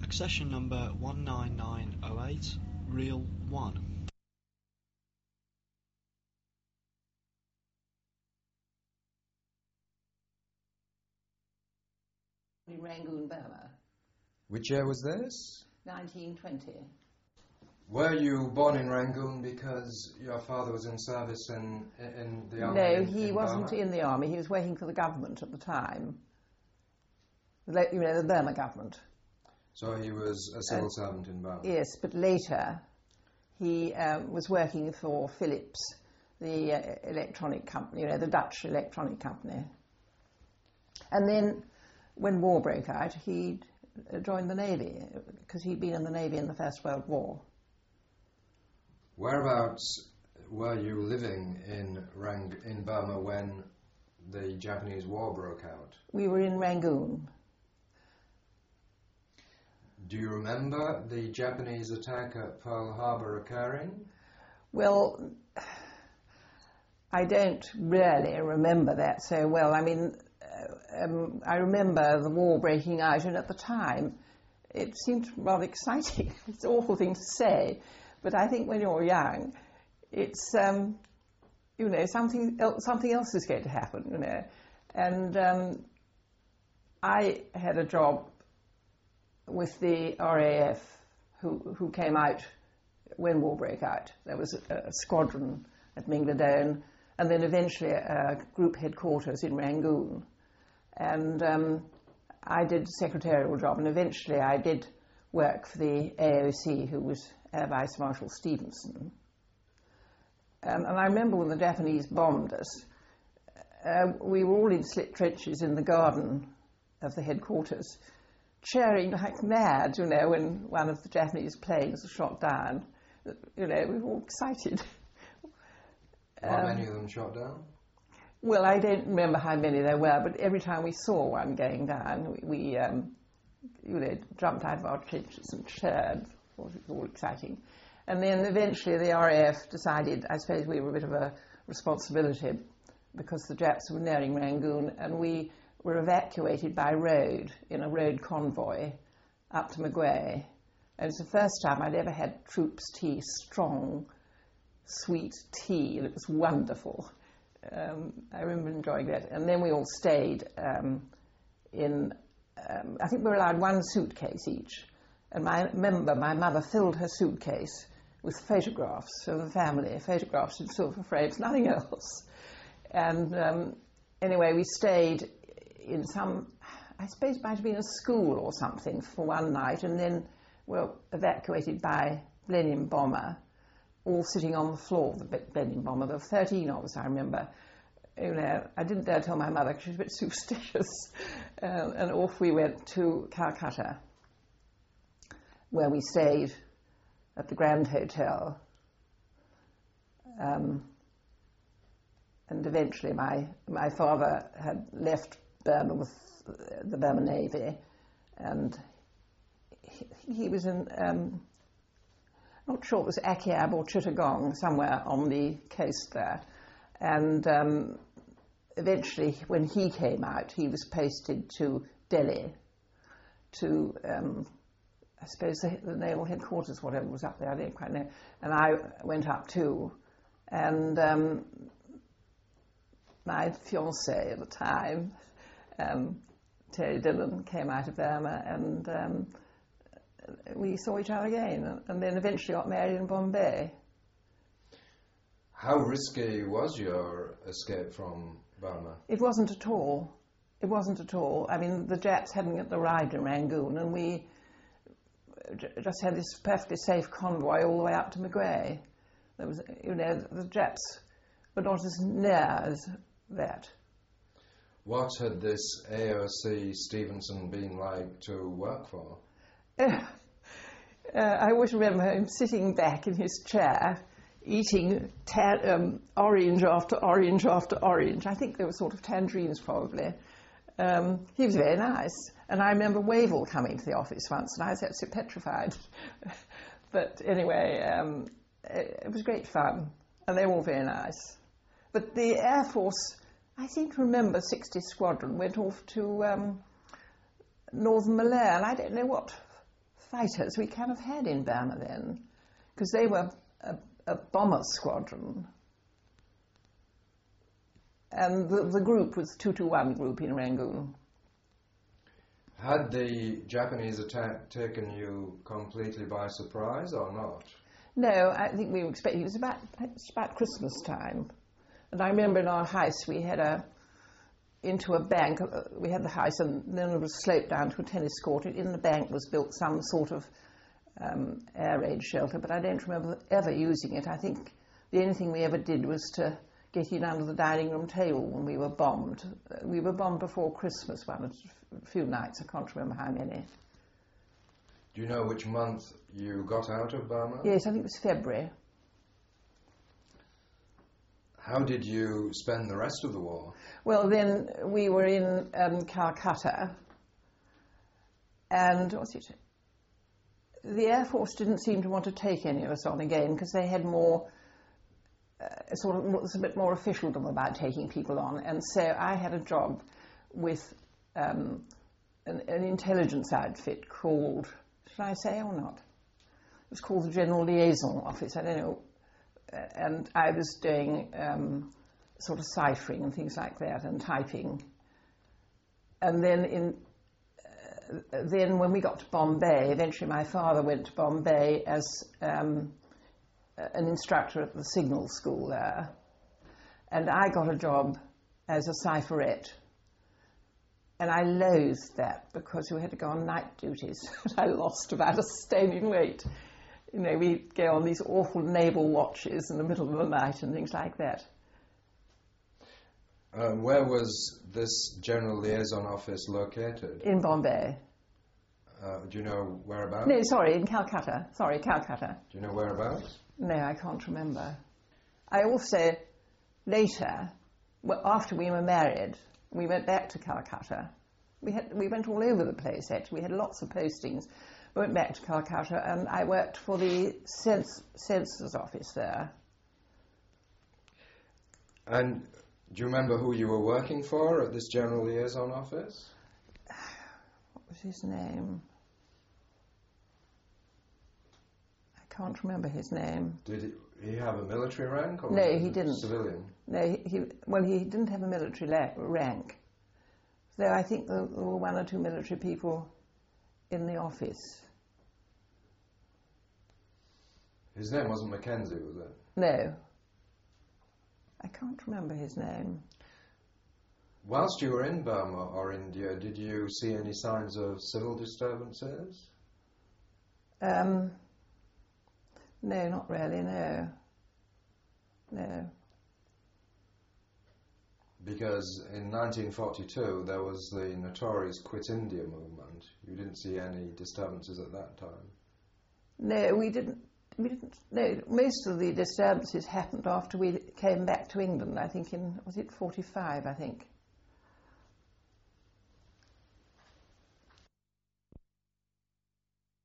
Accession number 19908, reel 1. In Rangoon, Burma. Which year was this? 1920. Were you born in Rangoon because your father was in service in the army? No, he wasn't in the army. He was working for the government at the time. The Burma government. So he was a civil servant in Burma? Yes, but later he was working for Philips, the electronic company, the Dutch electronic company. And then when war broke out, he joined the Navy, because he'd been in the Navy in the First World War. Whereabouts were you living in Burma when the Japanese War broke out? We were in Rangoon. Do you remember the Japanese attack at Pearl Harbor occurring? Well, I don't really remember that so well. I mean, I remember the war breaking out, and at the time it seemed rather exciting. It's an awful thing to say, but I think when you're young, it's something else is going to happen, And I had a job with the RAF, who came out when war broke out. There was a squadron at Mingladone, and then eventually a group headquarters in Rangoon. And I did a secretarial job, and eventually I did work for the AOC, who was Air Vice Marshal Stevenson. And I remember when the Japanese bombed us, we were all in slit trenches in the garden of the headquarters, cheering like mad, when one of the Japanese planes was shot down. We were all excited. How many of them shot down? Well, I don't remember how many there were, but every time we saw one going down, we jumped out of our trenches and cheered. It was all exciting. And then eventually the RAF decided, I suppose we were a bit of a responsibility, because the Japs were nearing Rangoon, and we were evacuated by road in a road convoy up to Magway. And it's the first time I'd ever had troops tea, strong, sweet tea, and it was wonderful. I remember enjoying that. And then we all stayed I think we were allowed one suitcase each. And I remember my mother filled her suitcase with photographs of the family, photographs in silver frames, nothing else. And anyway, we stayed in I suppose it might have been a school or something for one night, and then were evacuated by Blenheim bomber, all sitting on the floor of the Blenheim bomber. There were 13 of us, I remember. I didn't dare tell my mother because she was a bit superstitious. And off we went to Calcutta, where we stayed at the Grand Hotel. And eventually my father had left Burma with the Burma Navy, and he was in, not sure it was Akyab or Chittagong, somewhere on the coast there. And eventually, when he came out, he was posted to Delhi, to, I suppose, the naval headquarters, whatever was up there, I don't quite know. And I went up too. And my fiancé at the time, Terry Dillon, came out of Burma, and we saw each other again, and then eventually got married in Bombay. How risky was your escape from Burma? It wasn't at all. It wasn't at all. I mean, the Japs hadn't arrived in Rangoon, and we just had this perfectly safe convoy all the way up to Magway. There was, the Japs were not as near as that. What had this AOC Stevenson been like to work for? I always remember him sitting back in his chair, eating orange after orange after orange. I think they were sort of tangerines, probably. He was very nice. And I remember Wavell coming to the office once, and I was absolutely petrified. But anyway, it was great fun, and they were all very nice. But the Air Force, I seem to remember 60 Squadron went off to Northern Malaya, and I don't know what fighters we kind of had in Burma then, because they were a bomber squadron. And the group was 221 group in Rangoon. Had the Japanese attack taken you completely by surprise or not? No, I think we were expecting, it was about Christmas time. And I remember in our house we had into a bank, we had the house and then it was sloped down to a tennis court. In the bank was built some sort of air raid shelter, but I don't remember ever using it. I think the only thing we ever did was to get in under the dining room table when we were bombed. We were bombed before Christmas a few nights, I can't remember how many. Do you know which month you got out of Burma? Yes, I think it was February. How did you spend the rest of the war? Well, then we were in Calcutta, and the Air Force didn't seem to want to take any of us on again because they had more, was a bit more officialdom about taking people on, and so I had a job with an intelligence outfit called, should I say or not? It was called the General Liaison Office, I don't know. And I was doing sort of ciphering and things like that and typing. And then then when we got to Bombay, eventually my father went to Bombay as an instructor at the signal school there. And I got a job as a cipherette. And I loathed that because we had to go on night duties. I lost about a stone in weight. You know, we'd go on these awful naval watches in the middle of the night and things like that. Where was this General Liaison Office located? In Bombay. Do you know whereabouts? No, sorry, in Calcutta. Sorry, Calcutta. Do you know whereabouts? No, I can't remember. I also, later, well, after we were married, we went back to Calcutta. We went all over the place, actually. We had lots of postings. I went back to Calcutta and I worked for the census office there. And do you remember who you were working for at this General Liaison Office? What was his name? I can't remember his name. Did he have a military rank or no, he didn't. Civilian? No, he didn't have a military rank. Though I think there were one or two military people in the office. His name wasn't Mackenzie, was it? No. I can't remember his name. Whilst you were in Burma or India, did you see any signs of civil disturbances? No, not really, no. No. Because in 1942 there was the notorious Quit India movement. You didn't see any disturbances at that time? No, we didn't. No, most of the disturbances happened after we came back to England, I think was it 45, I think.